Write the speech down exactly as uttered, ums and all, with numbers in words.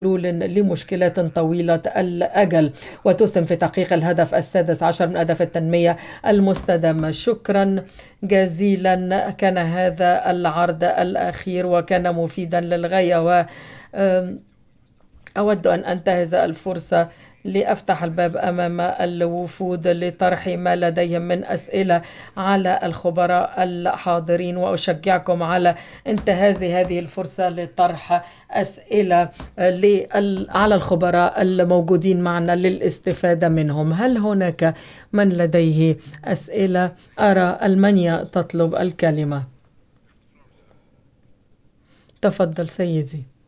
حلول لمشكلات طويلة الأجل وتسهم في تحقيق الهدف السادس عشر من أهداف التنمية المستدامة. شكرا جزيلا، كان هذا العرض الأخير وكان مفيدا للغاية، وأود أن أنتهز الفرصة لأفتح الباب أمام الوفود لطرح ما لديهم من أسئلة على الخبراء الحاضرين، وأشجعكم على انتهاز هذه الفرصة لطرح أسئلة على الخبراء الموجودين معنا للاستفادة منهم. هل هناك من لديه أسئلة؟ أرى ألمانيا تطلب الكلمة. تفضل سيدي.